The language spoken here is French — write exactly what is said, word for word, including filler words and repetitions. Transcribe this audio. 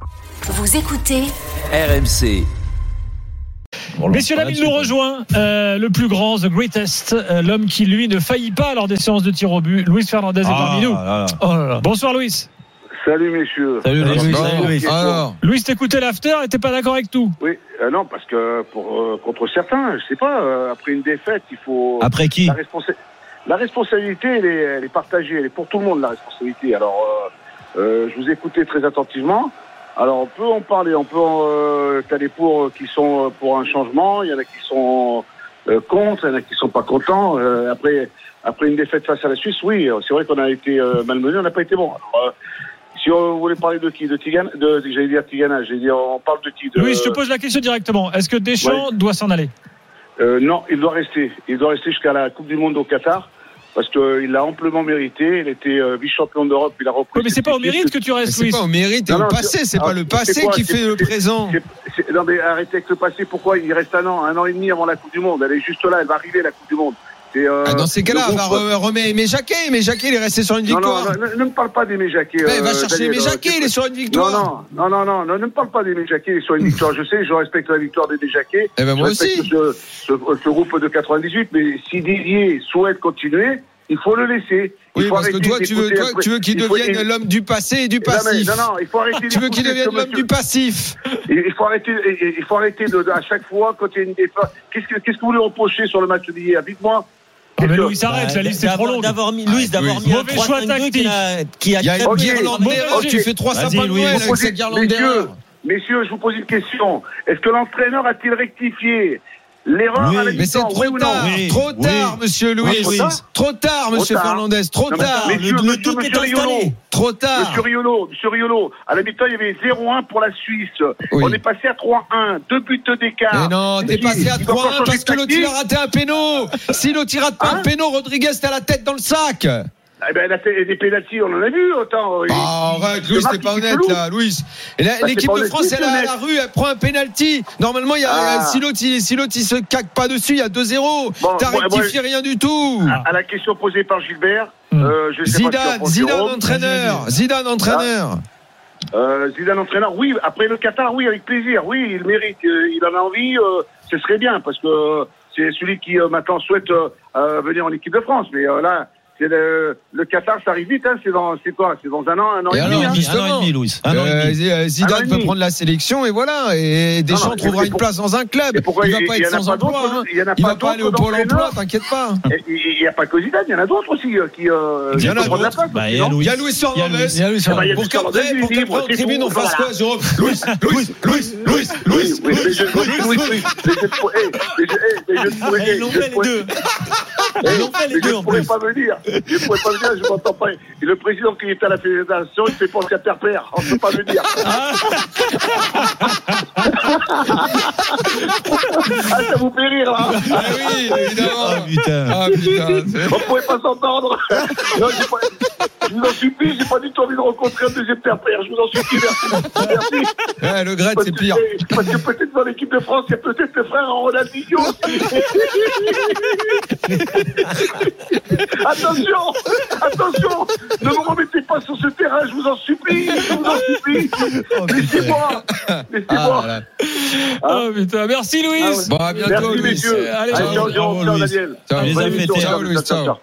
Vous écoutez R M C. Bon, messieurs, dames, il nous rejoint euh, le plus grand, the greatest, euh, l'homme qui lui ne faillit pas lors des séances de tir au but. Luis Fernandez est ah, parmi nous. là, là. Oh là là. Bonsoir Luis. Salut messieurs. Salut Luis. Salut Luis. Alors, Luis, t'écoutais l'after et t'es pas d'accord avec tout? Oui, euh, non, parce que pour euh, contre certains, je sais pas, euh, après une défaite, il faut. Après qui? La, responsa- la responsabilité, elle est, elle est partagée, elle est pour tout le monde la responsabilité. Alors, euh, euh, je vous écoutais très attentivement. Alors, on peut en parler, on peut. Euh, t'as des pour qui sont pour un changement, il y en a qui sont euh, contre, il y en a qui sont pas contents. Euh, après, après une défaite face à la Suisse, oui, c'est vrai qu'on a été euh, malmené, on n'a pas été bon. Alors, euh, si on voulait parler de qui, de Tigana, de, j'allais dire Tigana, j'allais dire, on parle de qui de, Luis, je te pose la question directement. Est-ce que Deschamps ouais. doit s'en aller? euh, Non, il doit rester. Il doit rester jusqu'à la Coupe du Monde au Qatar. Parce qu'il l'a amplement mérité. Il était euh, vice-champion d'Europe. Il a repris. Oui, mais c'est pas au mérite que tu restes, Luis. C'est pas au mérite et au passé. C'est pas le passé qui fait le présent. C'est, c'est, non, mais arrêtez avec le passé. Pourquoi il reste un an, un an et demi avant la Coupe du Monde? Elle est juste là. Elle va arriver, la Coupe du Monde. Et euh, ah, dans ces cas-là, on va re- remettre Aimé Jacquet. Aimé Jacquet, il est resté sur une victoire. Non, non, non, ne me parle pas d'Aimé Jacquet. Ben, il va euh, chercher Aimé Jacquet, il est sur une victoire. Non, non, non, non, non, ne me parle pas d'Aimé Jacquet, il est sur une victoire. Je sais, je respecte la victoire d'Aimé Jacquet. Eh ben, moi aussi. Ce, ce, ce groupe de quatre-vingt-dix-huit, mais si Didier souhaite continuer, il faut le laisser. Il oui, faut parce que toi, tu veux, toi, tu veux qu'il devienne faut... l'homme du passé et du passif. Non, mais, non, non, il faut arrêter. Tu veux qu'il devienne l'homme monsieur... du passif. Il faut arrêter. Il faut arrêter de, de à chaque fois quand il y a une défaite. Qu'est-ce que, qu'est-ce que vous lui reprochez sur le match d'hier? Dites-moi. Ah mais Louis s'arrête, bah, la liste est trop longue. D'avoir mis, Louis, d'avoir mis un trois cinq deux qui a, qui a, il y a une guirlande d'erreurs. Tu fais trois sapins de Noël avec cette guirlande d'erreurs. Messieurs, je vous pose une question. Est-ce que l'entraîneur a-t-il rectifié l'erreur oui, à la mais c'est trop oui tard, oui, trop tard, oui. monsieur Louis. Oui, trop, trop tard, monsieur trop Fernandez, trop non, tard. Monsieur, le, monsieur, le doute monsieur, est installé. Trop tard. Monsieur Riolo, monsieur Riolo, à la mi-temps, il y avait zéro un pour la Suisse. Oui. On est passé à trois un, deux buts d'écart. Mais non, t'es passé à trois un parce que l'autre il a raté un péno. Si l'autre il rate pas hein? un péno, Rodriguez t'as la tête dans le sac. Eh ben, des pénaltys, on en a vu autant. Ah, arrête, Louis, c'est pas honnête, là, Louis. Et là, bah, l'équipe de France, elle est à la rue, elle prend un pénalty. Normalement, il y a, ah. si l'autre, il, si l'autre, il se caque pas dessus, il y a deux zéro. Bon, T'as bon, rectifié bon, rien du tout. À, à la question posée par Gilbert, mmh. euh, je sais Zidane, pas Zidane entraîneur, Zidane entraîneur. Euh, Zidane entraîneur, oui, après le Qatar, oui, avec plaisir, oui, il mérite, il en a envie, euh, ce serait bien, parce que c'est celui qui, euh, maintenant, souhaite euh, venir en équipe de France, mais euh, là, c'est le, le Qatar, ça arrive vite, hein, c'est dans, c'est quoi, c'est dans un an, un an et, et demi. Alors, hein. Un an et demi, Louis. Un an et demi. Euh, Zidane peut prendre la sélection et voilà, et Deschamps non, non, trouvera une place dans un club. Il va pas être sans emploi, hein. Il va pas aller au Pôle emploi, t'inquiète pas. Il n'y a pas que Zidane, il y en a d'autres aussi qui, euh, il y en a d'autres. Il y a Louis Fernandez. Il y a Louis Fernandez. Pour qu'après, pour qu'après, en tribune, on fasse quoi, Jérôme? Louis, Louis, Louis, Louis, Louis, Louis, Louis, ils l'ont fait les deux. Ils l'ont fait les deux en plus. Je ne pourrais pas venir. Je ne pourrais pas venir, je m'entends pas. Et le président qui est à la fédération, il fait penser à père-père. On ne peut pas venir. Ah, ça vous fait rire, là. Ah oui, évidemment. Ah putain. Ah putain. On ne pouvait pas s'entendre. Non, j'ai pas... Je vous en supplie, j'ai pas du tout envie de rencontrer un deuxième père-père. Je vous en supplie, merci. Merci. Ouais, le Gret, c'est pire. Parce que peut-être dans l'équipe de France, il y a peut-être le frère en Ronaldinho. Attention, attention, ne me remettez pas sur ce terrain, je vous en supplie, je vous en supplie. Laissez-moi, laissez-moi. Ah, ah putain, merci Louis. Ah, ouais. Bon, à bientôt, merci, Louis. messieurs. Allez, ciao, ciao, ciao, Daniel. Ciao, les a fait ciao, Louis, ciao.